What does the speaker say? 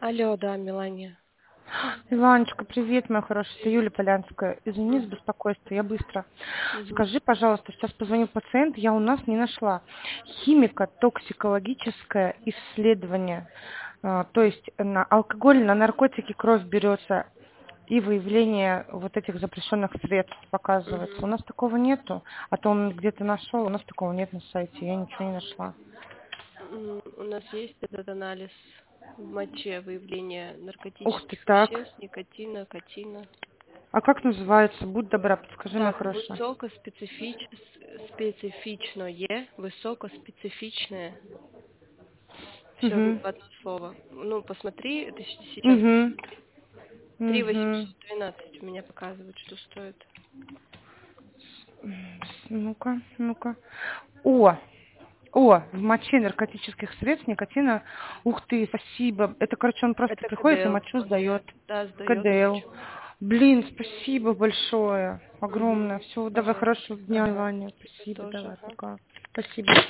Алло, да, Мелания. Иваночка, привет, моя хорошая, это Юлия Полянская. Извини за беспокойство, я быстро. Мгм. Скажи, пожалуйста, сейчас позвонил пациент, я у нас не нашла. Химико-токсикологическое исследование. То есть на алкоголь, на наркотики кровь берется и выявление вот этих запрещенных средств показывается. У Мгм. нас такого нету, а то он где-то нашел, у нас такого нет на сайте, я ничего не нашла. У нас есть этот анализ в моче выявления Ух ты, наркотических так. веществ, никотина, катина. А как называется? Будь добра, подскажи, моя Так, хорошая. высокоспецифичное. Все в Угу. одно слово. Ну, посмотри, это сейчас Угу. три Угу. восемьсот двенадцать у меня показывают, что стоит. Ну-ка, ну-ка. О, в моче наркотических средств никотина. Ух ты, спасибо. Это, короче, он просто Это приходит и КДЛ. мочу Он ее, сдает. да, сдает КДЛ. мочу. Блин, спасибо большое. Угу. Огромное. Все, давай, Пожалуйста. хорошего дня, Ага. Ваня. Тебе Спасибо, тоже, давай, ага. пока. Спасибо.